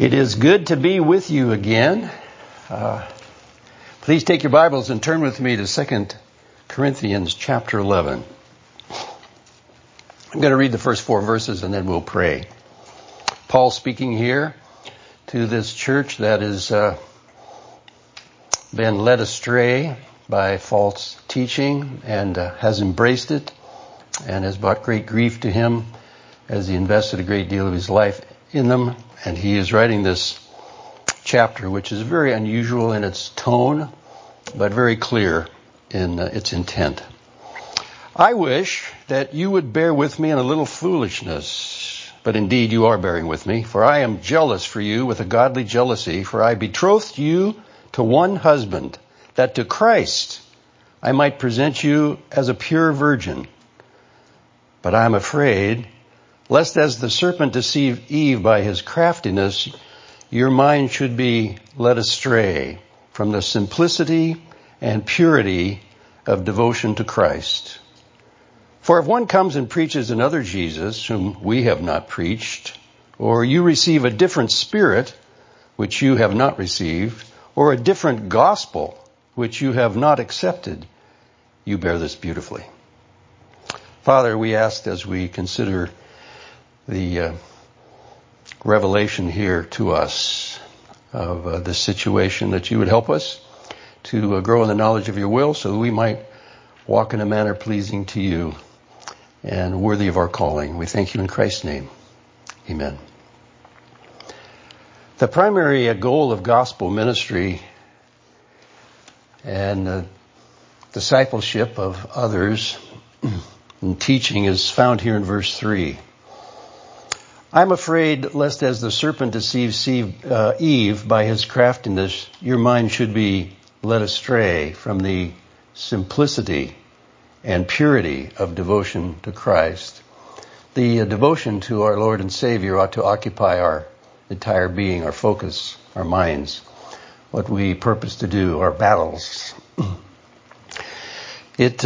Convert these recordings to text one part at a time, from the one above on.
It is good to be with you again. Please take your Bibles and turn with me to 2 Corinthians chapter 11. I'm going to read the first 4 verses and then we'll pray. Paul speaking here to this church that has been led astray by false teaching and has embraced it and has brought great grief to him as he invested a great deal of his life in them. And he is writing this chapter, which is very unusual in its tone, but very clear in its intent. I wish that you would bear with me in a little foolishness, but indeed you are bearing with me, for I am jealous for you with a godly jealousy, for I betrothed you to one husband, that to Christ I might present you as a pure virgin. But I am afraid, lest as the serpent deceived Eve by his craftiness, your mind should be led astray from the simplicity and purity of devotion to Christ. For if one comes and preaches another Jesus, whom we have not preached, or you receive a different spirit, which you have not received, or a different gospel, which you have not accepted, you bear this beautifully. Father, we ask as we consider the revelation here to us of this situation that you would help us to grow in the knowledge of your will so that we might walk in a manner pleasing to you and worthy of our calling. We thank you in Christ's name. Amen. The primary goal of gospel ministry and discipleship of others and teaching is found here in verse 3. I'm afraid lest as the serpent deceives Eve by his craftiness, your mind should be led astray from the simplicity and purity of devotion to Christ. The devotion to our Lord and Savior ought to occupy our entire being, our focus, our minds, what we purpose to do, our battles. It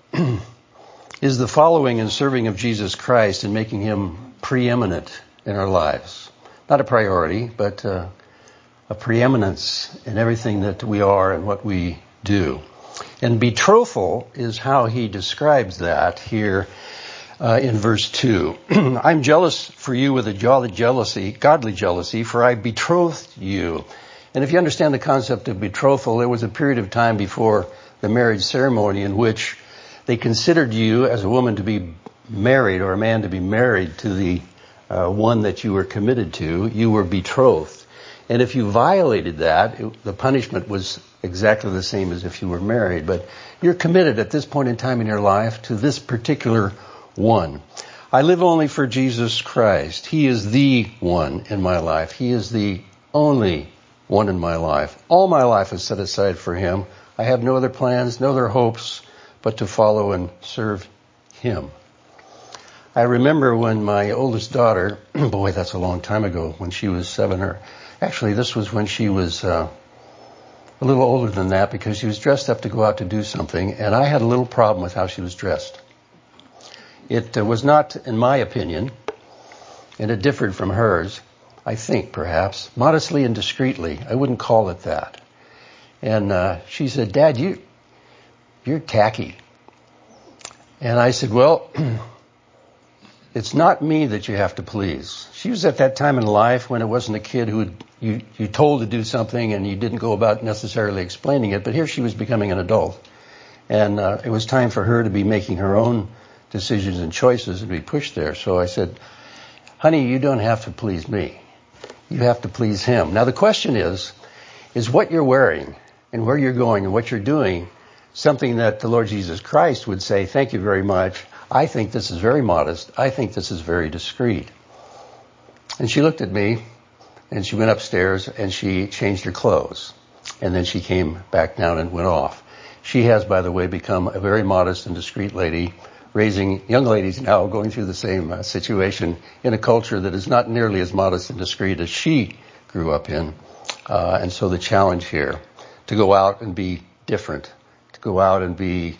is the following and serving of Jesus Christ and making him preeminent in our lives. Not a priority, but a preeminence in everything that we are and what we do. And betrothal is how he describes that here in verse 2. I'm jealous for you with a godly jealousy, for I betrothed you. And if you understand the concept of betrothal, there was a period of time before the marriage ceremony in which they considered you as a woman to be married or a man to be married to the one that you were committed to. You were betrothed. And if you violated that, the punishment was exactly the same as if you were married. But you're committed at this point in time in your life to this particular one. I live only for Jesus Christ. He is the one in my life. He is the only one in my life. All my life is set aside for him. I have no other plans, no other hopes, but to follow and serve him. I remember when my oldest daughter, boy, that's a long time ago, when she was 7 or, actually this was when she was a little older than that because she was dressed up to go out to do something and I had a little problem with how she was dressed. It was not, in my opinion, and it differed from hers, I think perhaps, modestly and discreetly. I wouldn't call it that. And she said, Dad, you're tacky. And I said, well, it's not me that you have to please. She was at that time in life when it wasn't a kid who you told to do something and you didn't go about necessarily explaining it. But here she was becoming an adult. And it was time for her to be making her own decisions and choices and be pushed there. So I said, honey, you don't have to please me. You have to please him. Now the question is what you're wearing and where you're going and what you're doing something that the Lord Jesus Christ would say, thank you very much. I think this is very modest. I think this is very discreet. And she looked at me and she went upstairs and she changed her clothes. And then she came back down and went off. She has, by the way, become a very modest and discreet lady, raising young ladies now going through the same situation in a culture that is not nearly as modest and discreet as she grew up in. And so the challenge here to go out and be different, to go out and be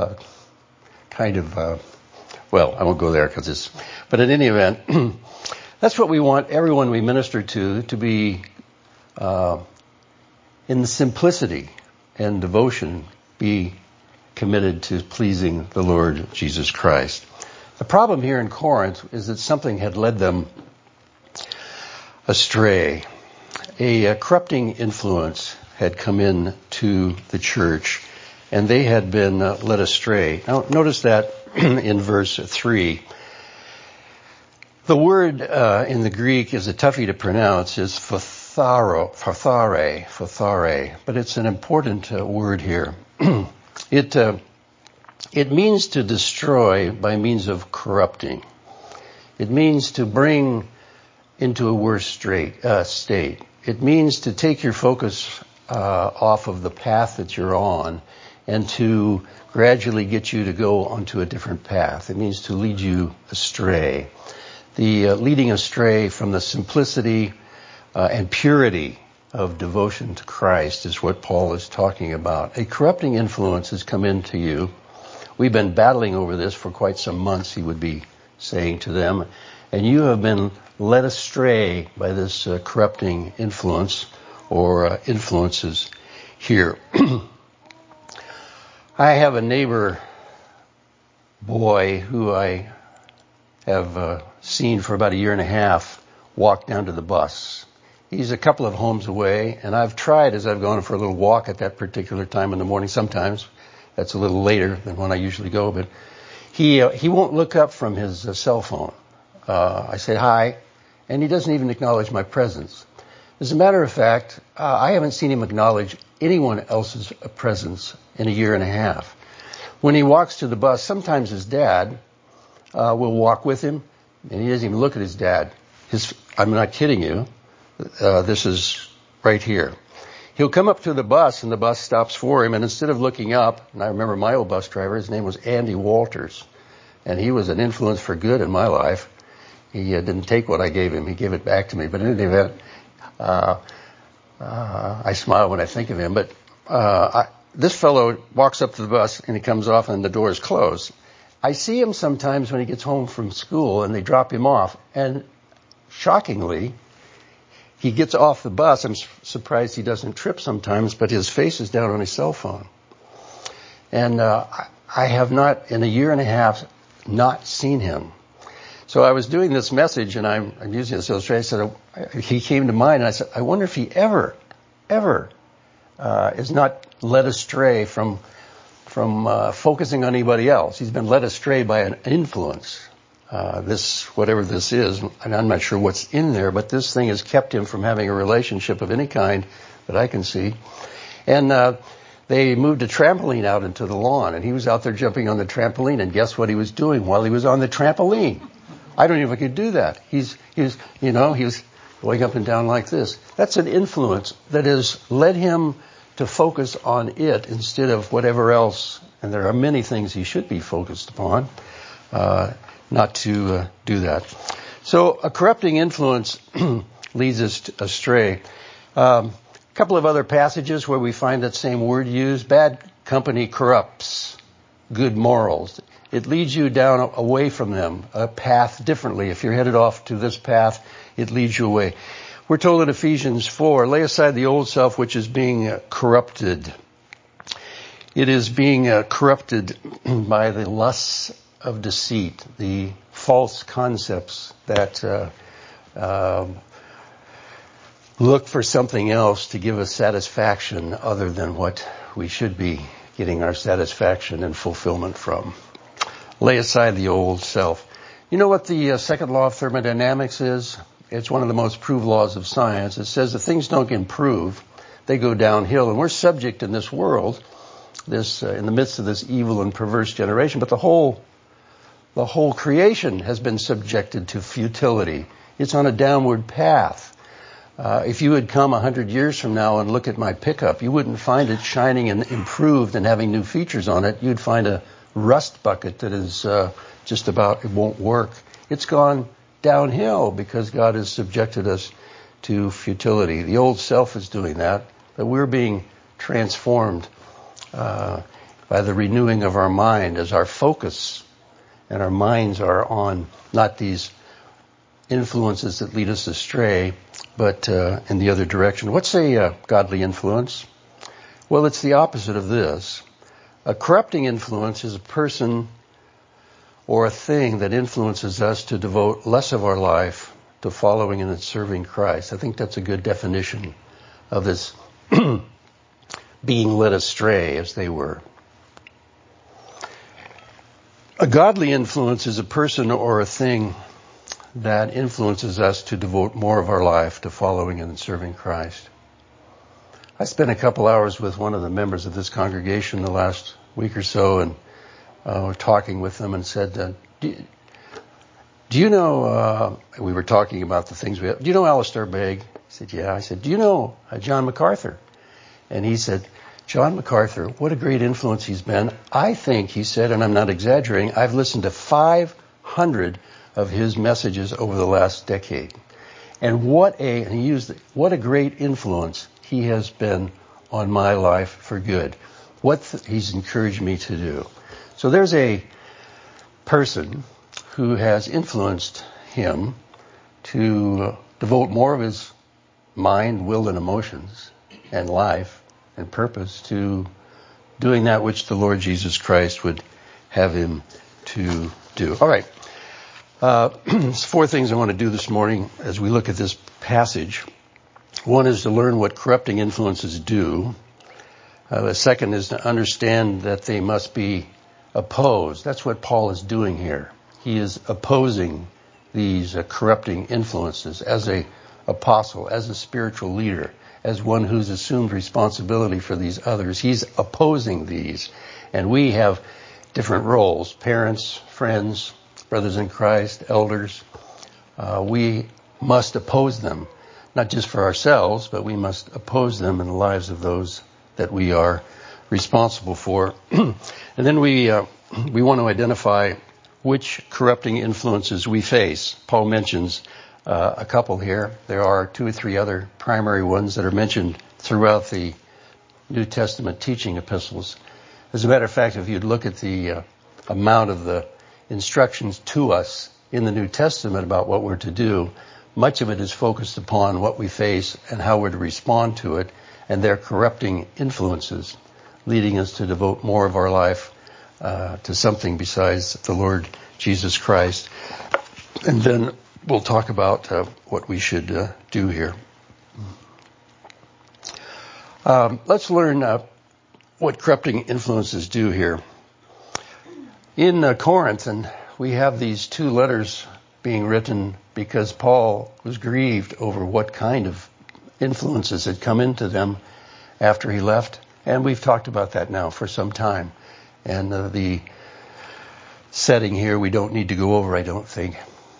well, I won't go there but in any event, That's what we want everyone we minister to be in the simplicity and devotion, be committed to pleasing the Lord Jesus Christ. The problem here in Corinth is that something had led them astray. A corrupting influence had come in to the church, and they had been led astray. Now, notice that in verse 3. The word in the Greek is a toughie to pronounce, is phthare, but it's an important word here. It means to destroy by means of corrupting. It means to bring into a worse state. It means to take your focus off of the path that you're on and to gradually get you to go onto a different path. It means to lead you astray. The leading astray from the simplicity and purity of devotion to Christ is what Paul is talking about. A corrupting influence has come into you. We've been battling over this for quite some months, he would be saying to them. And you have been led astray by this corrupting influence or influences here. I have a neighbor boy who I have seen for about a year and a half walk down to the bus. He's a couple of homes away, and I've tried as I've gone for a little walk at that particular time in the morning. Sometimes that's a little later than when I usually go, but he won't look up from his cell phone. I say hi, and he doesn't even acknowledge my presence. As a matter of fact, I haven't seen him acknowledge anyone else's presence in a year and a half. When he walks to the bus, sometimes his dad will walk with him, and he doesn't even look at his dad. I'm not kidding you. This is right here. He'll come up to the bus, and the bus stops for him, and instead of looking up, and I remember my old bus driver, his name was Andy Walters, and he was an influence for good in my life. He didn't take what I gave him. He gave it back to me. But in any event, I smile when I think of him. But this fellow walks up to the bus, and he comes off, and the door is closed. I see him sometimes when he gets home from school, and they drop him off. And shockingly, he gets off the bus. I'm surprised he doesn't trip sometimes, but his face is down on his cell phone. And I have not, in a year and a half, not seen him. So I was doing this message, and I'm using this illustration. I said, he came to mind, and I said, I wonder if he ever is not led astray from focusing on anybody else. He's been led astray by an influence. Whatever this is, and I'm not sure what's in there, but this thing has kept him from having a relationship of any kind that I can see. And they moved a trampoline out into the lawn, and he was out there jumping on the trampoline, and guess what he was doing while he was on the trampoline? I don't even know if I could do that. He was going up and down like this. That's an influence that has led him to focus on it instead of whatever else. And there are many things he should be focused upon, not to do that. So a corrupting influence leads us astray. A couple of other passages where we find that same word used. Bad company corrupts good morals. It leads you down away from them, a path differently. If you're headed off to this path, it leads you away. We're told in Ephesians 4, lay aside the old self which is being corrupted. It is being corrupted by the lusts of deceit, the false concepts that look for something else to give us satisfaction other than what we should be getting our satisfaction and fulfillment from. Lay aside the old self. You know what the second law of thermodynamics is? It's one of the most proved laws of science. It says that things don't improve, they go downhill. And we're subject in this world, in the midst of this evil and perverse generation, but the whole creation has been subjected to futility. It's on a downward path. If you had come 100 years from now and look at my pickup, you wouldn't find it shining and improved and having new features on it. You'd find a rust bucket that is just about, it won't work. It's gone downhill because God has subjected us to futility. The old self is doing that, but we're being transformed by the renewing of our mind as our focus and our minds are on not these influences that lead us astray, but in the other direction. What's a godly influence? Well, it's the opposite of this. A corrupting influence is a person or a thing that influences us to devote less of our life to following and serving Christ. I think that's a good definition of this being led astray, as they were. A godly influence is a person or a thing that influences us to devote more of our life to following and serving Christ. I spent a couple hours with one of the members of this congregation the last week or so, and we're talking with them and said, do you know, we were talking about the things we have. Do you know Alistair Begg? He said, yeah. I said, do you know John MacArthur? And he said, John MacArthur, what a great influence he's been. I think, he said, and I'm not exaggerating, I've listened to 500 of his messages over the last decade. And what a great influence he has been on my life for good. He's encouraged me to do. So there's a person who has influenced him to devote more of his mind, will, and emotions and life and purpose to doing that which the Lord Jesus Christ would have him to do. All right. There's 4 things I want to do this morning as we look at this passage. One is to learn what corrupting influences do. The second is to understand that they must be opposed. That's what Paul is doing here. He is opposing these corrupting influences as an apostle, as a spiritual leader, as one who's assumed responsibility for these others. He's opposing these. And we have different roles: parents, friends, brothers in Christ, elders. We must oppose them, not just for ourselves, but we must oppose them in the lives of those that we are responsible for. And then we want to identify which corrupting influences we face. Paul mentions a couple here. There are 2 or 3 other primary ones that are mentioned throughout the New Testament teaching epistles. As a matter of fact, if you'd look at the amount of the instructions to us in the New Testament about what we're to do, much of it is focused upon what we face and how we're to respond to it, and their corrupting influences, leading us to devote more of our life to something besides the Lord Jesus Christ. And then we'll talk about what we should do here. Let's learn what corrupting influences do here. In Corinth, and we have these 2 letters being written because Paul was grieved over what kind of influences had come into them after he left. And we've talked about that now for some time. And the setting here we don't need to go over, I don't think.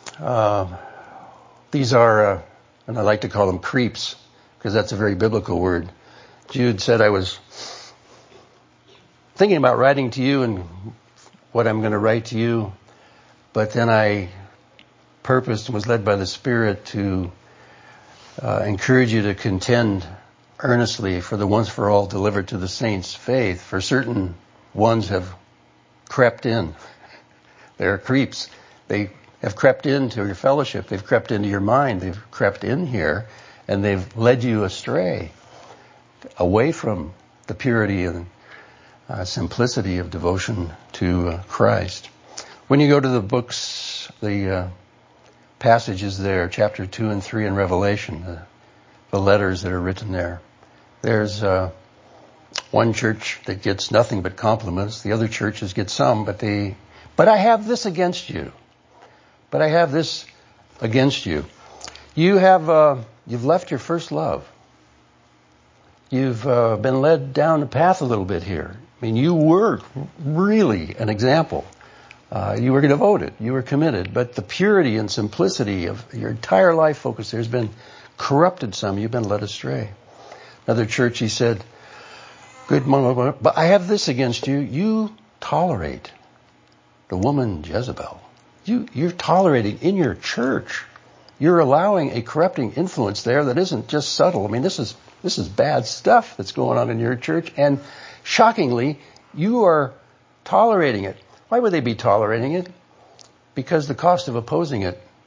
These are, and I like to call them creeps, because that's a very biblical word. Jude said, I was thinking about writing to you and what I'm going to write to you, but then I purposed and was led by the Spirit to encourage you to contend earnestly for the once for all delivered to the saints' faith. For certain ones have crept in. They're creeps. They have crept into your fellowship. They've crept into your mind. They've crept in here, and they've led you astray, away from the purity and simplicity of devotion to Christ. When you go to the books, the passages there, chapter 2 and 3 in Revelation, the letters that are written there, there's one church that gets nothing but compliments. The other churches get some, but I have this against you. But I have this against you. You've left your first love. You've been led down the path a little bit here. I mean, you were really an example. You were devoted. You were committed. But the purity and simplicity of your entire life focus there has been corrupted some. You've been led astray. Another church, he said, good, but I have this against you. You tolerate the woman Jezebel. You're tolerating in your church. You're allowing a corrupting influence there that isn't just subtle. I mean, this is bad stuff that's going on in your church. And shockingly, you are tolerating it. Why would they be tolerating it? Because the cost of opposing it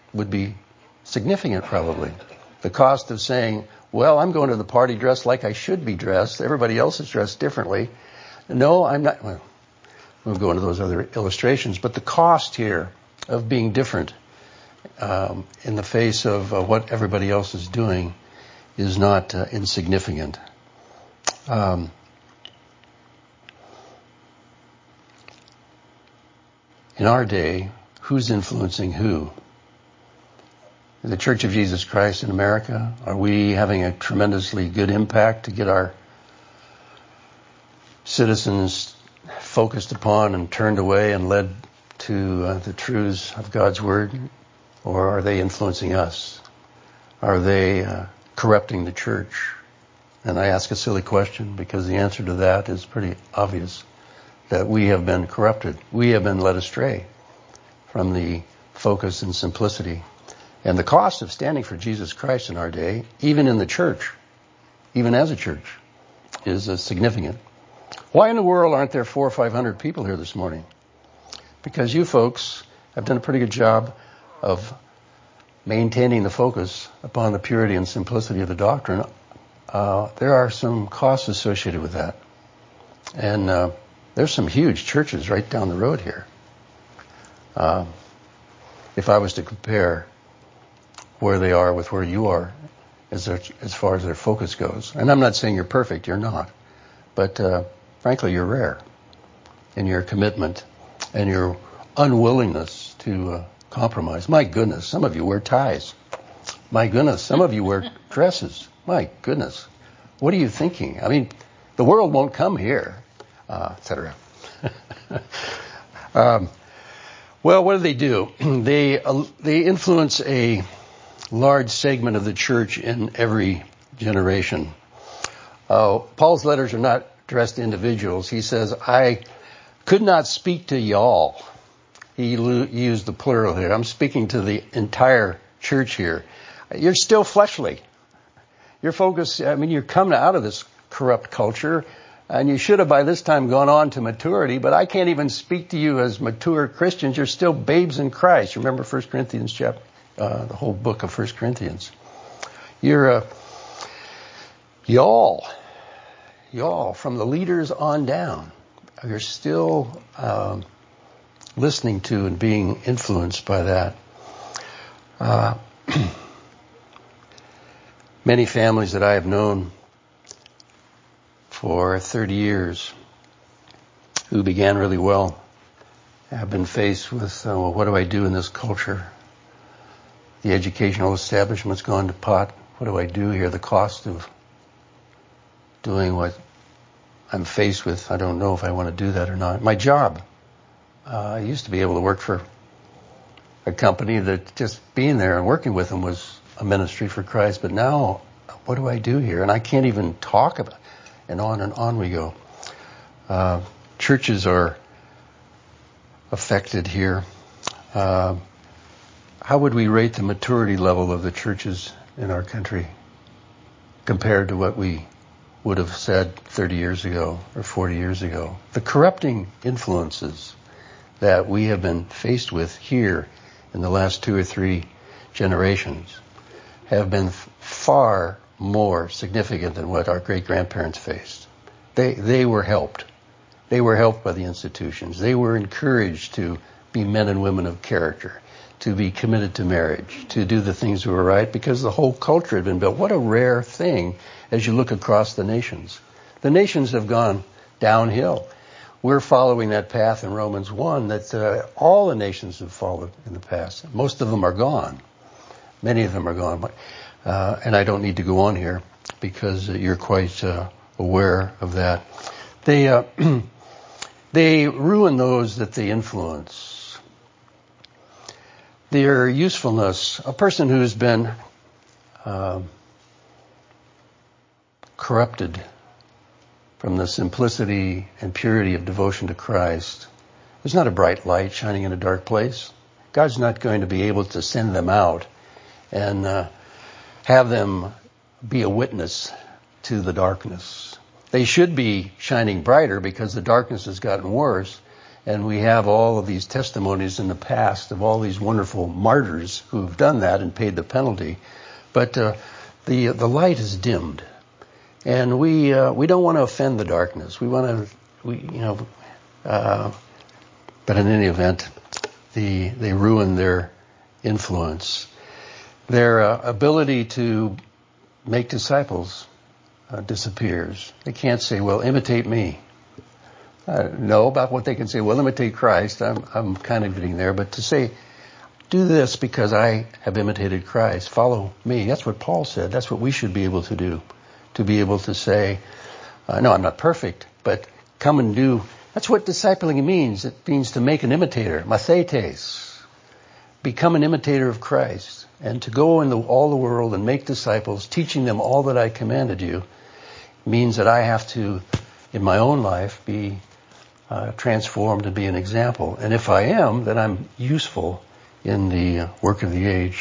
would be significant probably. The cost of saying, well, I'm going to the party dressed like I should be dressed. Everybody else is dressed differently. No, I'm not. Well, we'll go into those other illustrations. But the cost here of being different in the face of what everybody else is doing is not insignificant. In our day, who's influencing who? The Church of Jesus Christ in America, are we having a tremendously good impact to get our citizens focused upon and turned away and led to the truths of God's Word? Or are they influencing us? Are they corrupting the church? And I ask a silly question because the answer to that is pretty obvious, that we have been corrupted. We have been led astray from the focus and simplicity. And the cost of standing for Jesus Christ in our day, even in the church, even as a church, is significant. Why in the world aren't there 400 or 500 people here this morning? Because you folks have done a pretty good job of maintaining the focus upon the purity and simplicity of the doctrine. There are some costs associated with that. And there's some huge churches right down the road here. If I was to compare where they are with where you are as far as their focus goes. And I'm not saying you're perfect, you're not. But frankly, you're rare in your commitment and your unwillingness to compromise. My goodness, some of you wear ties. My goodness, some of you wear dresses. My goodness, what are you thinking? I mean, the world won't come here, etc. Well, what do? They influence a large segment of the church in every generation. Paul's letters are not addressed to individuals. He says, I could not speak to y'all. He used the plural here. I'm speaking to the entire church here. You're still fleshly. Your focus, you're coming out of this corrupt culture, and you should have by this time gone on to maturity, but I can't even speak to you as mature Christians. You're still babes in Christ. Remember 1 Corinthians chapter, the whole book of 1 Corinthians. You're, y'all, from the leaders on down, you're still listening to and being influenced by that. Many families that I have known for 30 years who began really well have been faced with, well, what do I do in this culture? The educational establishment's gone to pot. What do I do here? The cost of doing what I'm faced with, I don't know if I want to do that or not. My job. I used to be able to work for a company that just being there and working with them was a ministry for Christ. But now, what do I do here? And I can't even talk about it. And on we go. Churches are affected here. How would we rate the maturity level of the churches in our country compared to what we would have said 30 years ago or 40 years ago? The corrupting influences that we have been faced with here in the last 2 or 3 generations have been far more significant than what our great-grandparents faced. They were helped. They were helped by the institutions. They were encouraged to be men and women of character, to be committed to marriage, to do the things that were right, because the whole culture had been built. What a rare thing as you look across the nations. The nations have gone downhill. We're following that path in Romans 1 that all the nations have followed in the past. Most of them are gone. Many of them are gone. And I don't need to go on here because you're quite aware of that. They ruin those that they influence. Their usefulness, a person who's been corrupted from the simplicity and purity of devotion to Christ, there's not a bright light shining in a dark place. God's not going to be able to send them out and have them be a witness to the darkness. They should be shining brighter because the darkness has gotten worse, And we have all of these testimonies in the past of all these wonderful martyrs who have done that and paid the penalty. But the light is dimmed, and we don't want to offend the darkness. But in any event, they ruin their influence. Their ability to make disciples disappears. They can't say, well, imitate me. No, about what they can say, well, imitate Christ. I'm kind of getting there. But to say, do this because I have imitated Christ. Follow me. That's what Paul said. That's what we should be able to do. To be able to say, no, I'm not perfect, but come and do. That's what discipling means. It means to make an imitator. Mathetes. Become an imitator of Christ. And to go into all the world and make disciples, teaching them all that I commanded you, means that I have to, in my own life, be transformed and be an example. And if I am, then I'm useful in the work of the age.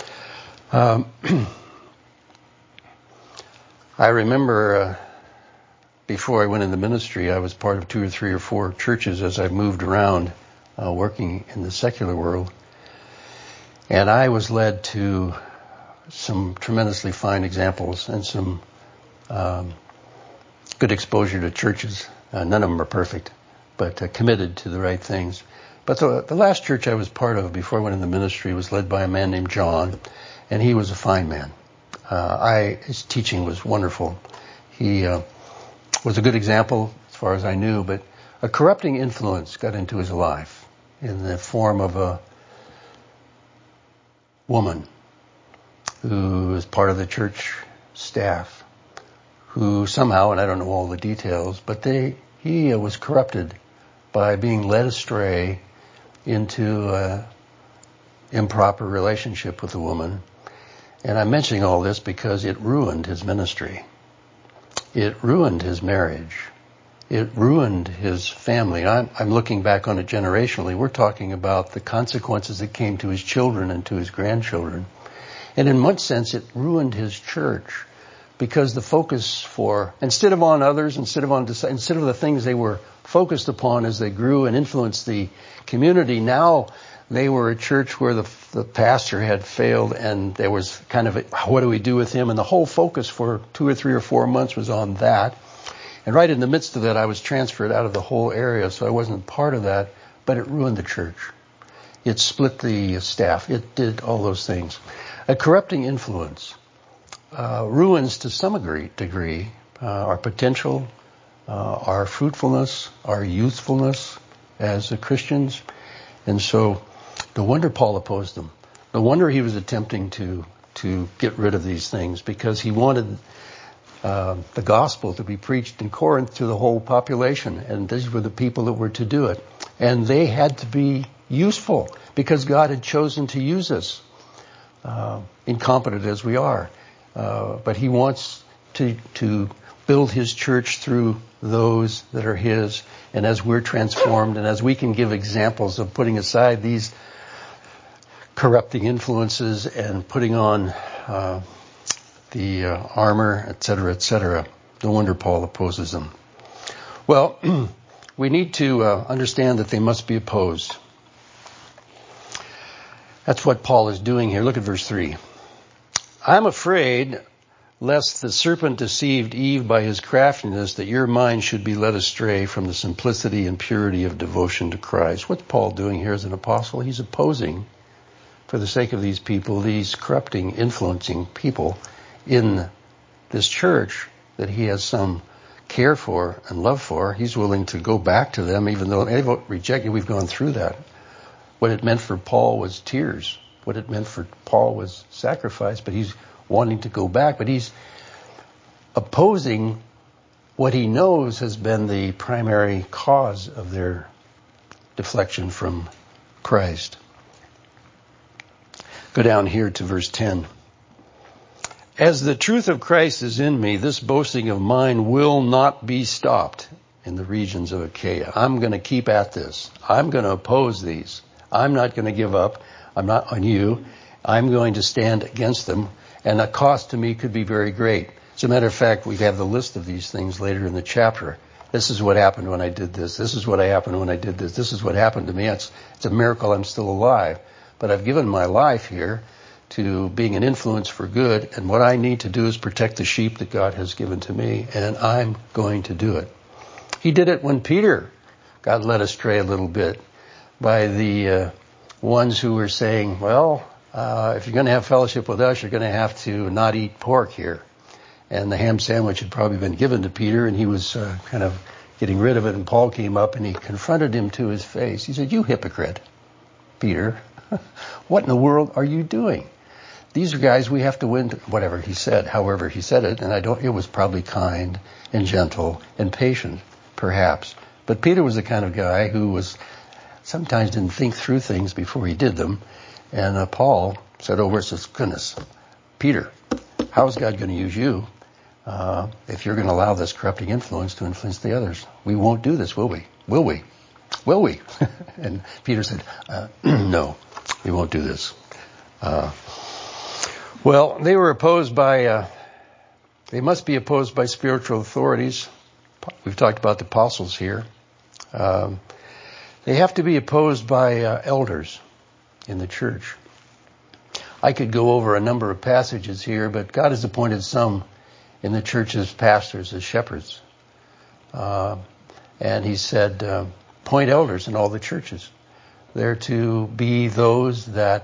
I remember before I went into ministry, I was part of 2 or 3 or 4 churches as I moved around working in the secular world. And I was led to some tremendously fine examples and some good exposure to churches. None of them are perfect, but committed to the right things. But the last church I was part of before I went into ministry was led by a man named John, and he was a fine man. His teaching was wonderful. He was a good example as far as I knew, but a corrupting influence got into his life in the form of a woman who was part of the church staff, who somehow, and I don't know all the details, but he was corrupted by being led astray into an improper relationship with a woman. And I'm mentioning all this because it ruined his ministry. It ruined his marriage. It ruined his family. I'm looking back on it generationally. We're talking about the consequences that came to his children and to his grandchildren. And in one sense, it ruined his church because the focus instead of on others, instead of the things they were focused upon as they grew and influenced the community, now they were a church where the pastor had failed, and there was kind of what do we do with him? And the whole focus for 2 or 3 or 4 months was on that. And right in the midst of that, I was transferred out of the whole area, so I wasn't part of that, but it ruined the church. It split the staff. It did all those things. A corrupting influence ruins to some degree our potential, our fruitfulness, our youthfulness as Christians. And so no wonder Paul opposed them. No wonder he was attempting to get rid of these things, because he wanted the gospel to be preached in Corinth to the whole population, and these were the people that were to do it. And they had to be useful because God had chosen to use us, incompetent as we are. But he wants to build his church through those that are his. And as we're transformed and as we can give examples of putting aside these corrupting influences and putting on the armor, etc., no wonder Paul opposes them. Well, we need to understand that they must be opposed. That's what Paul is doing here. Look at verse 3. I'm afraid lest the serpent deceived Eve by his craftiness, that your mind should be led astray from the simplicity and purity of devotion to Christ. What's Paul doing here as an apostle? He's opposing, for the sake of these people, these corrupting, influencing people in this church that he has some care for and love for. He's willing to go back to them, even though they rejected. We've gone through that. What it meant for Paul was tears. What it meant for Paul was sacrifice, but he's wanting to go back. But he's opposing what he knows has been the primary cause of their deflection from Christ. Go down here to verse 10. As the truth of Christ is in me, this boasting of mine will not be stopped in the regions of Achaia. I'm going to keep at this. I'm going to oppose these. I'm not going to give up. I'm not on you. I'm going to stand against them. And the cost to me could be very great. As a matter of fact, we have the list of these things later in the chapter. This is what happened when I did this. This is what happened when I did this. This is what happened to me. It's a miracle I'm still alive. But I've given my life here to being an influence for good, and what I need to do is protect the sheep that God has given to me, and I'm going to do it. He did it when Peter got led astray a little bit by the ones who were saying, well, if you're going to have fellowship with us, you're going to have to not eat pork here. And the ham sandwich had probably been given to Peter, and he was kind of getting rid of it. And Paul came up and he confronted him to his face. He said, "You hypocrite, Peter, what in the world are you doing? These are guys we have to win." Whatever he said, however he said it, and it was probably kind and gentle and patient, perhaps. But Peter was the kind of guy who sometimes didn't think through things before he did them. And Paul said over it, says, "Goodness, Peter, how is God going to use you if you're going to allow this corrupting influence to influence the others? We won't do this, will we? Will we? Will we?" And Peter said, "No, we won't do this." Well, they were opposed by, they must be opposed by spiritual authorities. We've talked about the apostles here. They have to be opposed by elders in the church. I could go over a number of passages here, but God has appointed some in the church as pastors, as shepherds. And he said, appoint elders in all the churches. They're to be those that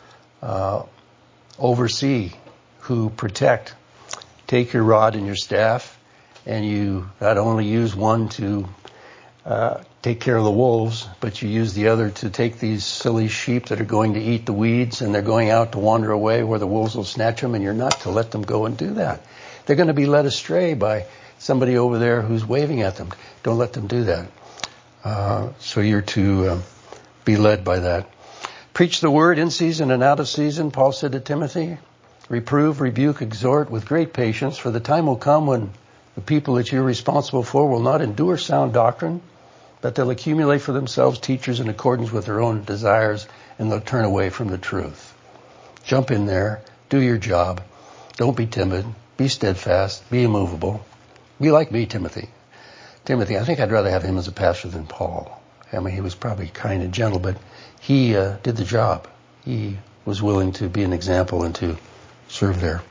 oversee, who protect. Take your rod and your staff, and you not only use one to take care of the wolves, but you use the other to take these silly sheep that are going to eat the weeds, and they're going out to wander away where the wolves will snatch them, and you're not to let them go and do that. They're going to be led astray by somebody over there who's waving at them. Don't let them do that. So you're to be led by that. Preach the word in season and out of season, Paul said to Timothy. Reprove, rebuke, exhort with great patience, for the time will come when the people that you're responsible for will not endure sound doctrine, but they'll accumulate for themselves teachers in accordance with their own desires, and they'll turn away from the truth. Jump in there, do your job. Don't be timid. Be steadfast. Be immovable. Be like me, Timothy. Timothy, I think I'd rather have him as a pastor than Paul. I mean, he was probably kind and gentle, but he did the job. He was willing to be an example and to serve there.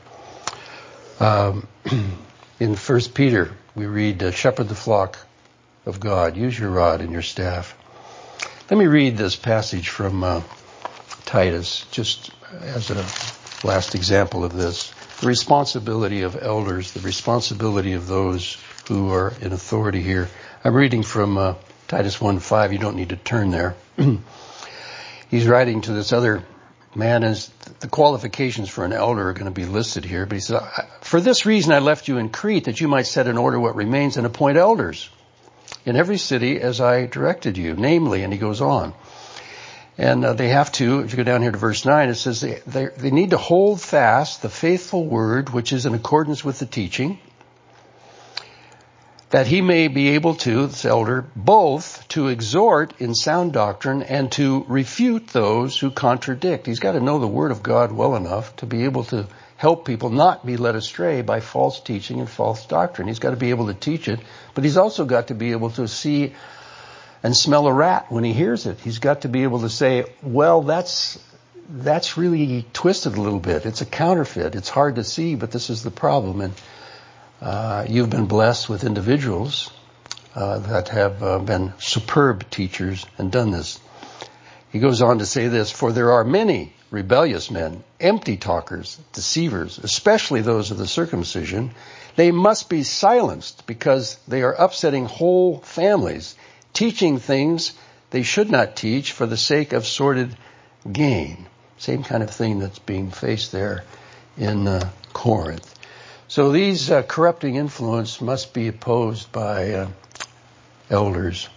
In 1 Peter, we read, shepherd the flock of God. Use your rod and your staff. Let me read this passage from Titus, just as a last example of this. The responsibility of elders, the responsibility of those who are in authority here. I'm reading from Titus 1:5. You don't need to turn there. He's writing to this other man, and the qualifications for an elder are going to be listed here. But he says, "For this reason I left you in Crete, that you might set in order what remains and appoint elders in every city as I directed you, namely," and he goes on. And they have to, if you go down here to verse 9, it says they need to hold fast the faithful word, which is in accordance with the teaching, that he may be able to, this elder, both to exhort in sound doctrine and to refute those who contradict. He's got to know the word of God well enough to be able to help people not be led astray by false teaching and false doctrine. He's got to be able to teach it, but he's also got to be able to see and smell a rat when he hears it. He's got to be able to say, well, that's really twisted a little bit. It's a counterfeit. It's hard to see, but this is the problem. And you've been blessed with individuals that have been superb teachers and done this. He goes on to say this, "For there are many rebellious men, empty talkers, deceivers, especially those of the circumcision. They must be silenced because they are upsetting whole families, teaching things they should not teach for the sake of sordid gain." Same kind of thing that's being faced there in Corinth. So these corrupting influence must be opposed by elders.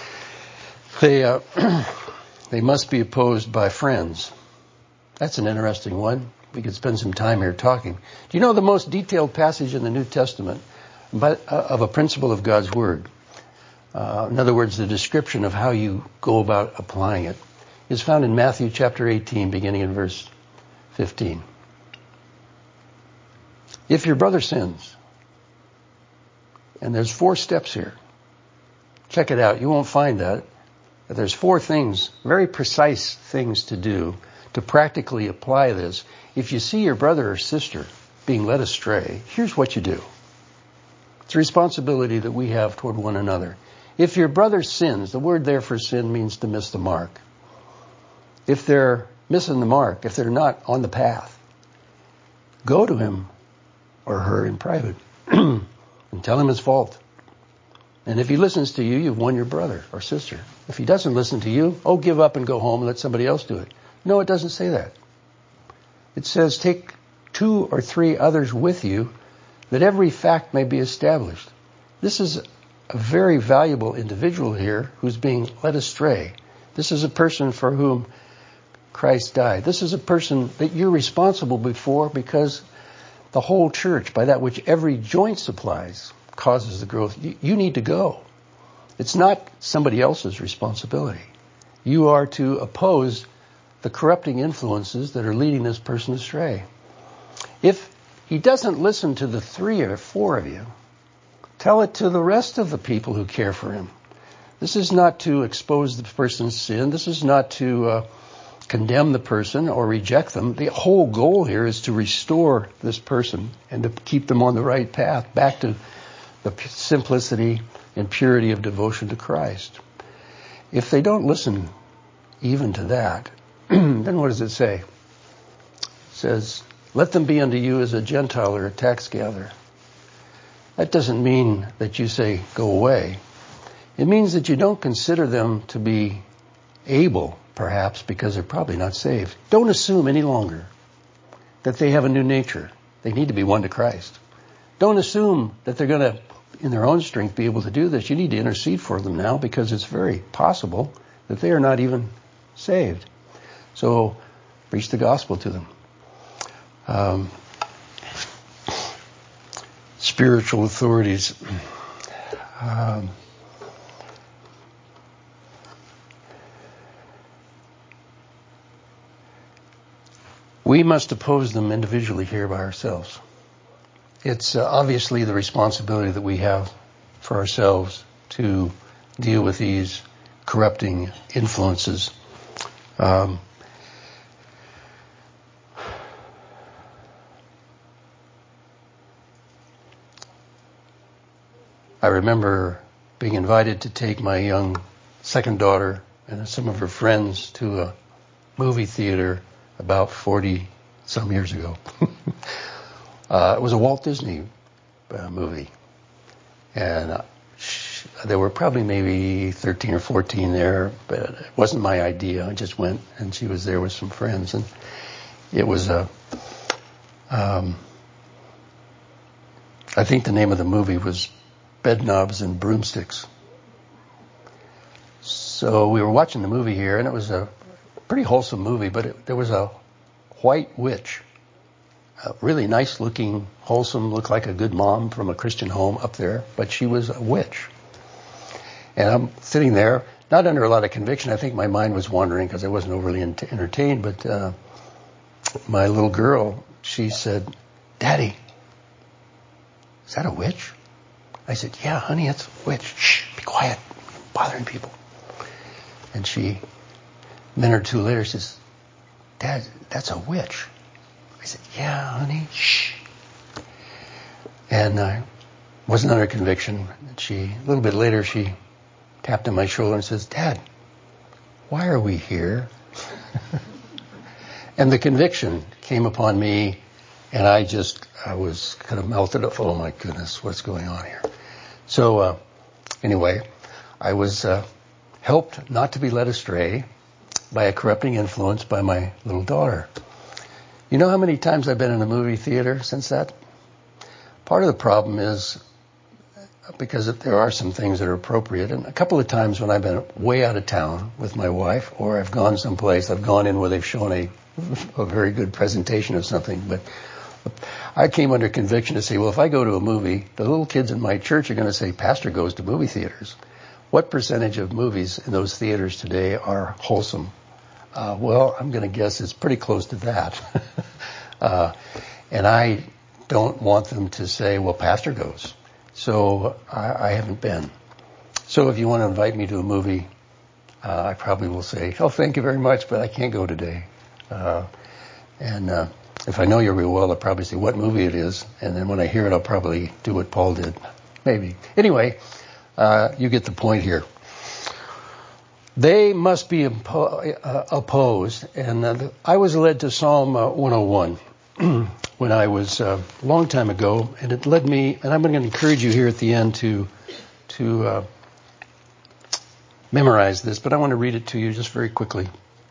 They must be opposed by friends. That's an interesting one. We could spend some time here talking. Do you know the most detailed passage in the New Testament of a principle of God's Word? In other words, the description of how you go about applying it is found in Matthew chapter 18, beginning in verse 15. If your brother sins, and there's 4 steps here. Check it out. You won't find that. There's 4 things, very precise things to do to practically apply this. If you see your brother or sister being led astray, here's what you do. It's a responsibility that we have toward one another. If your brother sins, the word there for sin means to miss the mark. If they're missing the mark, if they're not on the path, go to him or her in private and tell him his fault. And if he listens to you, you've won your brother or sister. If he doesn't listen to you, give up and go home and let somebody else do it. No, it doesn't say that. It says take 2 or 3 others with you that every fact may be established. This is a very valuable individual here who's being led astray. This is a person for whom Christ died. This is a person that you're responsible before because the whole church, by that which every joint supplies, causes the growth. You need to go. It's not somebody else's responsibility. You are to oppose the corrupting influences that are leading this person astray. If he doesn't listen to the 3 or 4 of you, tell it to the rest of the people who care for him. This is not to expose the person's sin. This is not to condemn the person or reject them. The whole goal here is to restore this person and to keep them on the right path, back to the simplicity and purity of devotion to Christ. If they don't listen even to that, then what does it say? It says, let them be unto you as a Gentile or a tax gatherer. That doesn't mean that you say, go away. It means that you don't consider them to be able, perhaps, because they're probably not saved. Don't assume any longer that they have a new nature. They need to be won to Christ. Don't assume that they're going to, in their own strength, be able to do this. You need to intercede for them now because it's very possible that they are not even saved. So preach the gospel to them. Spiritual authorities. We must oppose them individually here by ourselves. It's obviously the responsibility that we have for ourselves to deal with these corrupting influences. I remember being invited to take my young second daughter and some of her friends to a movie theater about 40-some years ago. It was a Walt Disney movie. And there were probably maybe 13 or 14 there, but it wasn't my idea. I just went, and she was there with some friends. And it was I think the name of the movie was Bedknobs and Broomsticks. So we were watching the movie here, and it was a pretty wholesome movie, but there was a white witch, a really nice looking, wholesome, looked like a good mom from a Christian home up there, but she was a witch. And I'm sitting there, not under a lot of conviction. I think my mind was wandering because I wasn't overly entertained, but my little girl, she said, "Daddy, is that a witch?" I said, "Yeah, honey, it's a witch. Shh, be quiet. You're bothering people." And she, a minute or two later, says, "Dad, that's a witch." I said, "Yeah, honey, shh." And I wasn't under conviction. And a little bit later, she tapped on my shoulder and says, "Dad, why are we here?" And the conviction came upon me, and I was kind of melted up. Oh my goodness, what's going on here? So anyway, I was helped not to be led astray by a corrupting influence by my little daughter. You know how many times I've been in a movie theater since that? Part of the problem is because there are some things that are appropriate, and a couple of times when I've been way out of town with my wife, or I've gone someplace, I've gone in where they've shown a very good presentation of something, but I came under conviction to say, well, if I go to a movie, the little kids in my church are going to say, "Pastor goes to movie theaters." What percentage of movies in those theaters today are wholesome? Well, I'm going to guess it's pretty close to that. And I don't want them to say, well, Pastor goes. So I haven't been. So if you want to invite me to a movie, I probably will say, oh, thank you very much, but I can't go today. And if I know you real well, I'll probably say what movie it is. And then when I hear it, I'll probably do what Paul did. Maybe. Anyway, you get the point here. They must be opposed. And I was led to Psalm 101 when I was a long time ago. And it led me, and I'm going to encourage you here at the end to memorize this, but I want to read it to you just very quickly.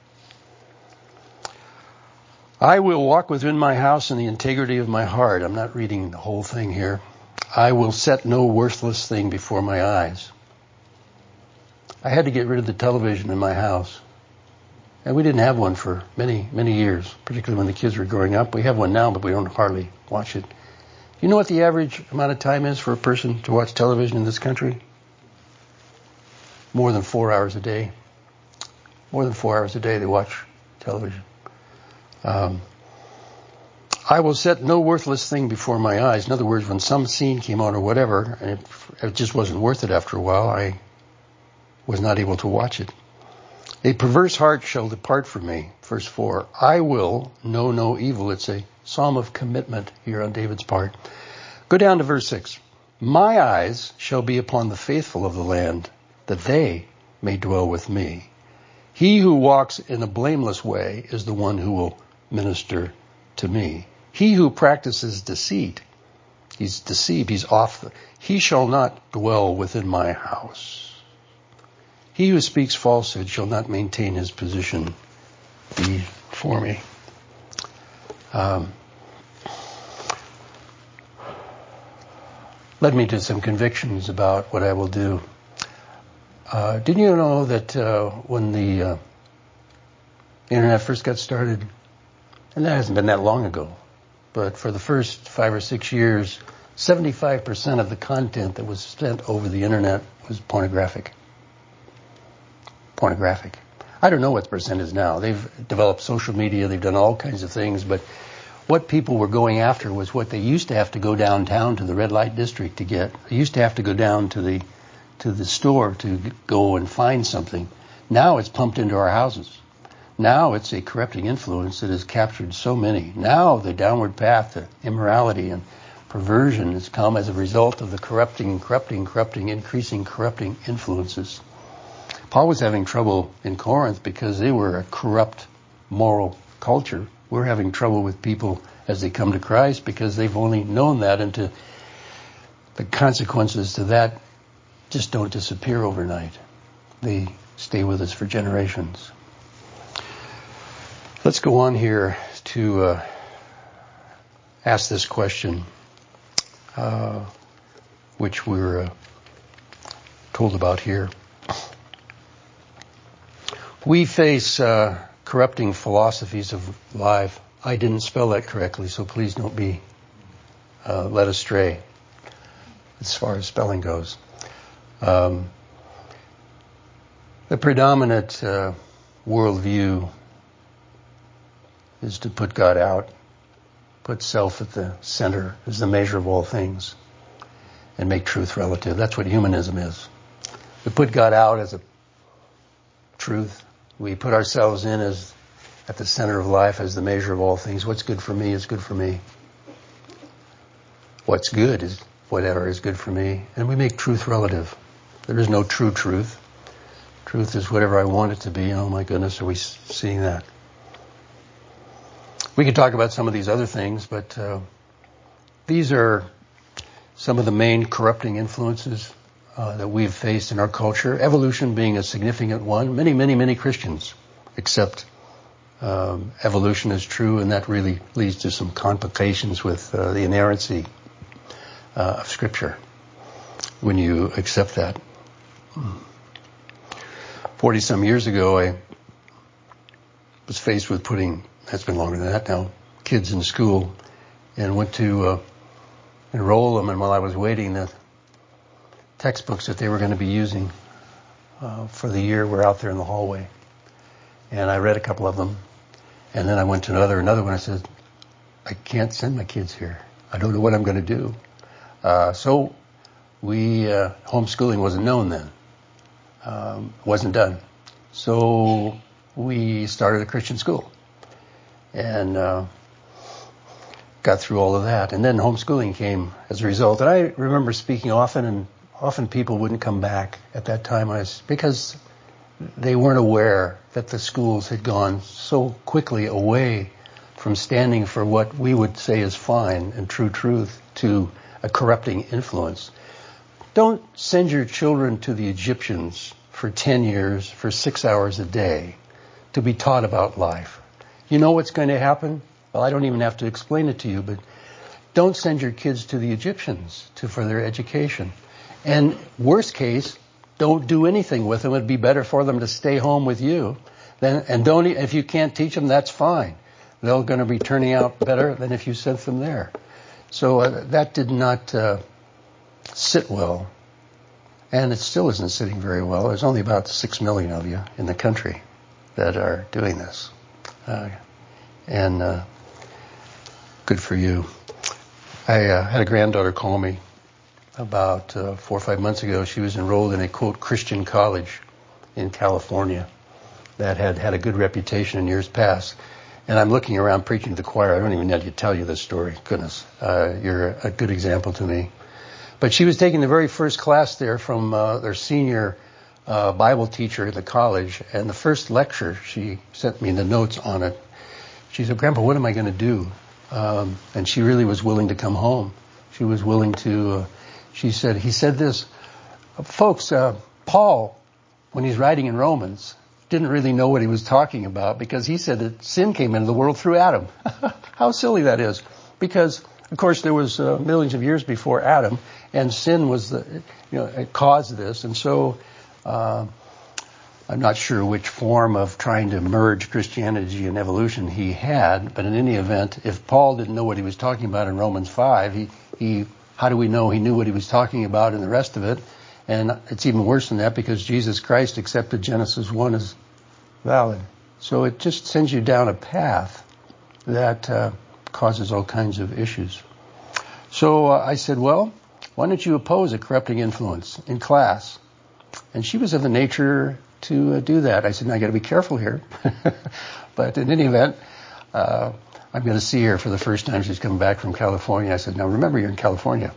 I will walk within my house in the integrity of my heart. I'm not reading the whole thing here. I will set no worthless thing before my eyes. I had to get rid of the television in my house. And we didn't have one for many, many years, particularly when the kids were growing up. We have one now, but we don't hardly watch it. You know what the average amount of time is for a person to watch television in this country? More than 4 hours a day. More than 4 hours a day they watch television. I will set no worthless thing before my eyes. In other words, when some scene came on or whatever, and it just wasn't worth it after a while, I was not able to watch it. A perverse heart shall depart from me. Verse 4. I will know no evil. It's a psalm of commitment here on David's part. Go down to verse 6. My eyes shall be upon the faithful of the land, that they may dwell with me. He who walks in a blameless way is the one who will minister to me. He who practices deceit, he's deceived, he's off. He shall not dwell within my house. He who speaks falsehood shall not maintain his position before me. Led me to some convictions about what I will do. Didn't you know that when the internet first got started, and that hasn't been that long ago, but for the first 5 or 6 years, 75% of the content that was sent over the internet was pornographic. Pornographic. I don't know what the percent is now. They've developed social media, they've done all kinds of things, but what people were going after was what they used to have to go downtown to the red light district to get. They used to have to go down to the store to go and find something. Now it's pumped into our houses. Now it's a corrupting influence that has captured so many. Now the downward path to immorality and perversion has come as a result of the corrupting, increasing corrupting influences. Paul was having trouble in Corinth because they were a corrupt moral culture. We're having trouble with people as they come to Christ because they've only known that, and the consequences to that just don't disappear overnight. They stay with us for generations. Let's go on here to ask this question, which we're told about here. We face corrupting philosophies of life. I didn't spell that correctly, so please don't be led astray as far as spelling goes. The predominant worldview is to put God out, put self at the center as the measure of all things, and make truth relative. That's what humanism is. We put God out as a truth. We put ourselves in as at the center of life as the measure of all things. What's good for me is good for me. What's good is whatever is good for me. And we make truth relative. There is no true truth. Truth is whatever I want it to be. Oh my goodness, are we seeing that? We can talk about some of these other things, but these are some of the main corrupting influences that we've faced in our culture. Evolution being a significant one. Many Christians accept evolution is true, and that really leads to some complications with the inerrancy of Scripture when you accept that. 40-some years ago, I was faced with putting, that's been longer than that now, kids in school, and went to enroll them, and while I was waiting, the textbooks that they were going to be using for the year were out there in the hallway. And I read a couple of them, and then I went to another one. I said, I can't send my kids here. I don't know what I'm going to do. So homeschooling wasn't known then. wasn't done. So we started a Christian school and got through all of that. And then homeschooling came as a result. And I remember speaking often, and often people wouldn't come back at that time because they weren't aware that the schools had gone so quickly away from standing for what we would say is fine and true truth to a corrupting influence. Don't send your children to the Egyptians for 10 years, for 6 hours a day, to be taught about life. You know what's going to happen? Well, I don't even have to explain it to you, but don't send your kids to the Egyptians for their education. And worst case, don't do anything with them. It'd be better for them to stay home with you. If you can't teach them, that's fine. They're going to be turning out better than if you sent them there. So that did not sit well. And it still isn't sitting very well. There's only about 6 million of you in the country that are doing this. Good for you. I had a granddaughter call me about 4 or 5 months ago. She was enrolled in a, quote, Christian college in California that had a good reputation in years past. And I'm looking around preaching to the choir. I don't even need to tell you this story. Goodness, you're a good example to me. But she was taking the very first class there from their senior Bible teacher at the college. And the first lecture, she sent me the notes on it. She said, Grandpa, what am I going to do? And she really was willing to come home. She was willing to, he said this, folks, Paul, when he's writing in Romans, didn't really know what he was talking about because he said that sin came into the world through Adam. How silly that is. Because, of course, there was millions of years before Adam, and sin was it caused this. And so I'm not sure which form of trying to merge Christianity and evolution he had, but in any event, if Paul didn't know what he was talking about in Romans 5, how do we know he knew what he was talking about in the rest of it? And it's even worse than that because Jesus Christ accepted Genesis 1 as valid. So it just sends you down a path that causes all kinds of issues. So I said, well, why don't you oppose a corrupting influence in class? And she was of the nature to do that. I said, now I got to be careful here. But in any event, I'm going to see her for the first time. She's coming back from California. I said, now remember, you're in California.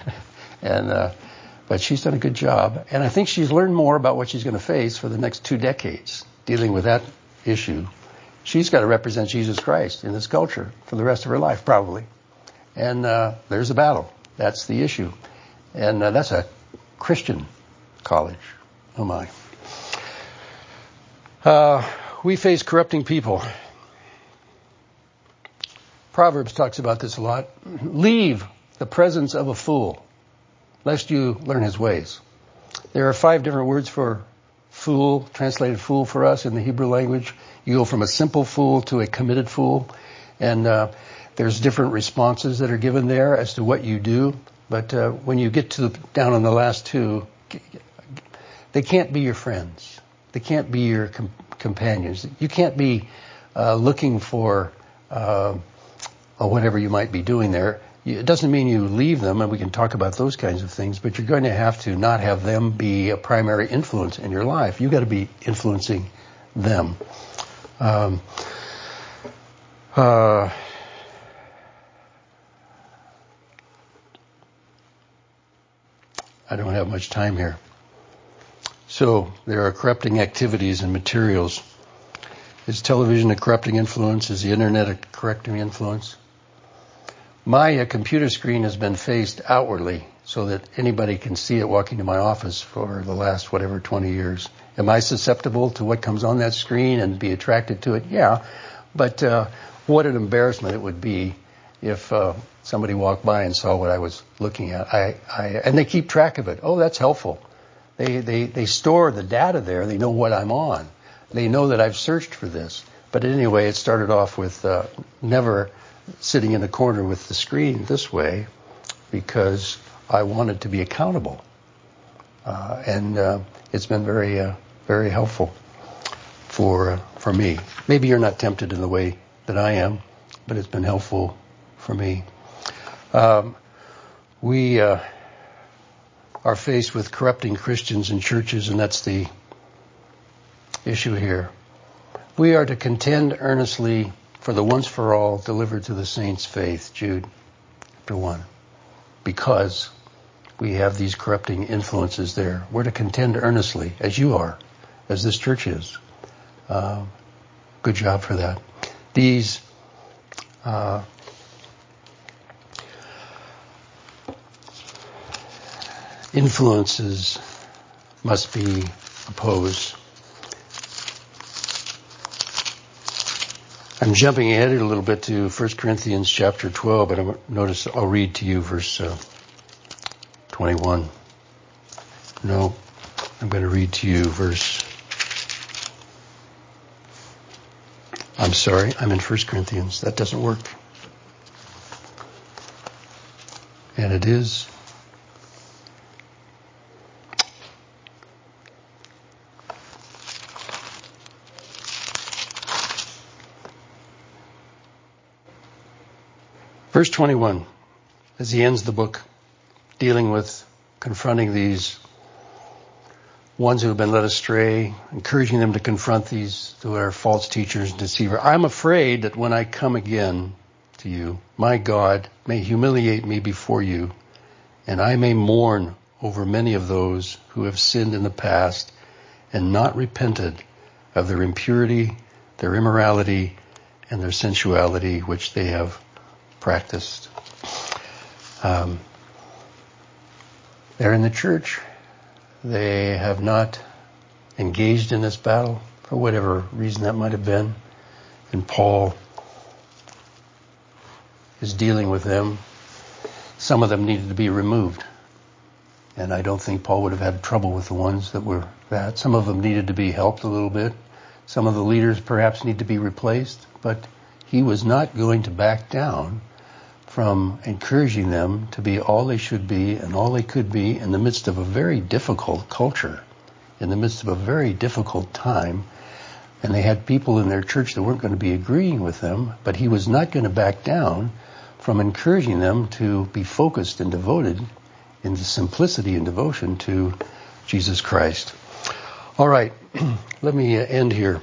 But she's done a good job. And I think she's learned more about what she's going to face for the next 2 decades dealing with that issue. She's got to represent Jesus Christ in this culture for the rest of her life, probably. And there's a battle. That's the issue. And that's a Christian college. Oh, my. We face corrupting people. Proverbs talks about this a lot. Leave the presence of a fool, lest you learn his ways. There are 5 different words for fool, translated fool for us in the Hebrew language. You go from a simple fool to a committed fool. And there's different responses that are given there as to what you do. But when you get down on the last 2, they can't be your friends. They can't be your companions. You can't be looking for whatever you might be doing there. It doesn't mean you leave them, and we can talk about those kinds of things, but you're going to have to not have them be a primary influence in your life. You've got to be influencing them. I don't have much time here. So there are corrupting activities and materials. Is television a corrupting influence? Is the internet a corrupting influence? My computer screen has been faced outwardly so that anybody can see it walking to my office for the last, 20 years. Am I susceptible to what comes on that screen and be attracted to it? Yeah. But what an embarrassment it would be if somebody walked by and saw what I was looking at. And they keep track of it. Oh, that's helpful. They store the data there. They know what I'm on. They know that I've searched for this. But anyway, it started off with never sitting in a corner with the screen this way because I wanted to be accountable. And it's been very, very helpful for me. Maybe you're not tempted in the way that I am, but it's been helpful for me. We are faced with corrupting Christians and churches, and that's the issue here. We are to contend earnestly for the once for all delivered to the saints' faith, Jude chapter 1, because we have these corrupting influences there. We're to contend earnestly, as you are, as this church is. Good job for that. These influences must be opposed. I'm jumping ahead a little bit to 1 Corinthians chapter 12, but notice I'll read to you verse 21. No, I'm going to read to you I'm in 1 Corinthians. That doesn't work. And it is verse 21, as he ends the book, dealing with confronting these ones who have been led astray, encouraging them to confront these who are false teachers and deceivers. I'm afraid that when I come again to you, my God may humiliate me before you, and I may mourn over many of those who have sinned in the past and not repented of their impurity, their immorality, and their sensuality, which they have practiced. They're in the church. They have not engaged in this battle for whatever reason that might have been. And Paul is dealing with them. Some of them needed to be removed. And I don't think Paul would have had trouble with the ones that were that. Some of them needed to be helped a little bit. Some of the leaders perhaps need to be replaced. But he was not going to back down from encouraging them to be all they should be and all they could be in the midst of a very difficult culture, in the midst of a very difficult time. And they had people in their church that weren't going to be agreeing with them, but he was not going to back down from encouraging them to be focused and devoted in the simplicity and devotion to Jesus Christ. All right, let me end here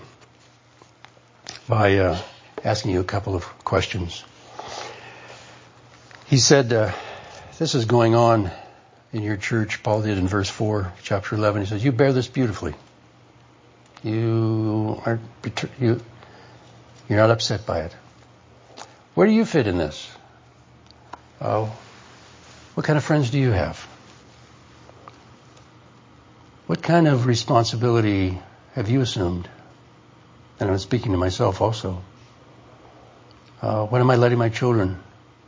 by asking you a couple of questions. He said, this is going on in your church. Paul did in verse 4, chapter 11. He says, you bear this beautifully. You're not upset by it. Where do you fit in this? Oh, what kind of friends do you have? What kind of responsibility have you assumed? And I'm speaking to myself also. What am I letting my children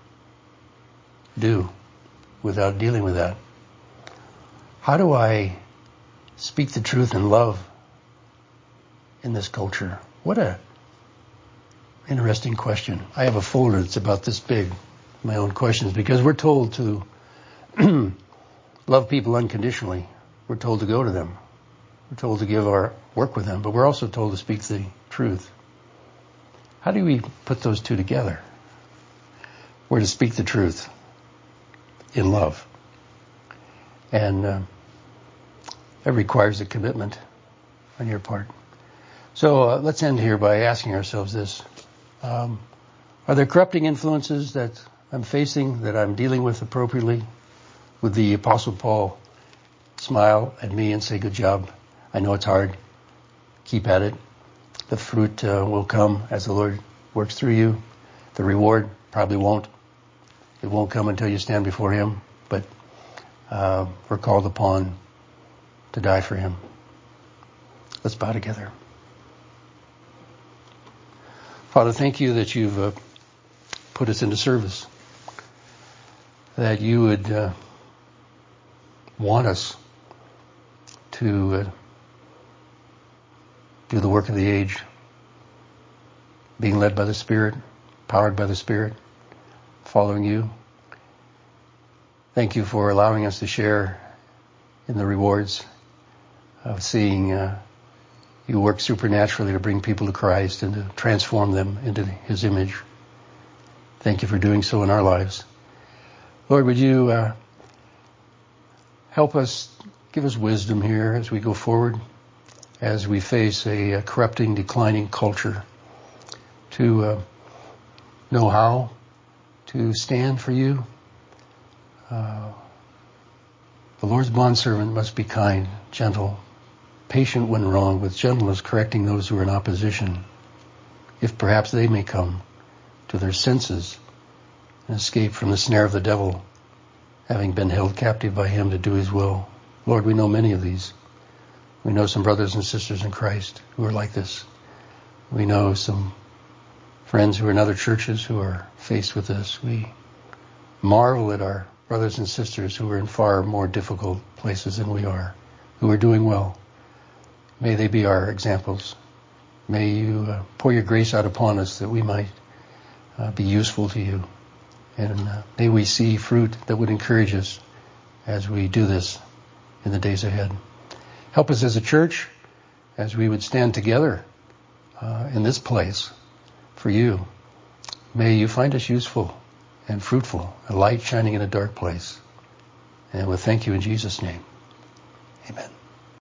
do without dealing with that? How do I speak the truth in love in this culture? What a interesting question. I have a folder that's about this big, my own questions, because we're told to love people unconditionally. We're told to go to them. We're told to give our work with them, but we're also told to speak the truth. How do we put those two together? We're to speak the truth in love. And that requires a commitment on your part. So let's end here by asking ourselves this. Are there corrupting influences that I'm facing, that I'm dealing with appropriately? Would the Apostle Paul smile at me and say, good job. I know it's hard. Keep at it. The fruit will come as the Lord works through you. The reward probably won't. It won't come until you stand before him. But we're called upon to die for him. Let's bow together. Father, thank you that you've put us into service. That you would want us to do the work of the age, being led by the Spirit, powered by the Spirit, following you. Thank you for allowing us to share in the rewards of seeing you work supernaturally to bring people to Christ and to transform them into his image. Thank you for doing so in our lives. Lord, would you Help us, give us wisdom here as we go forward, as we face a corrupting, declining culture, to know how to stand for you. The Lord's bondservant must be kind, gentle, patient when wrong, with gentleness correcting those who are in opposition, if perhaps they may come to their senses and escape from the snare of the devil, having been held captive by him to do his will. Lord, we know many of these. We know some brothers and sisters in Christ who are like this. We know some friends who are in other churches who are faced with this. We marvel at our brothers and sisters who are in far more difficult places than we are, who are doing well. May they be our examples. May you pour your grace out upon us that we might be useful to you. And may we see fruit that would encourage us as we do this in the days ahead. Help us as a church, as we would stand together in this place for you. May you find us useful and fruitful, a light shining in a dark place. And we'll thank you in Jesus' name. Amen.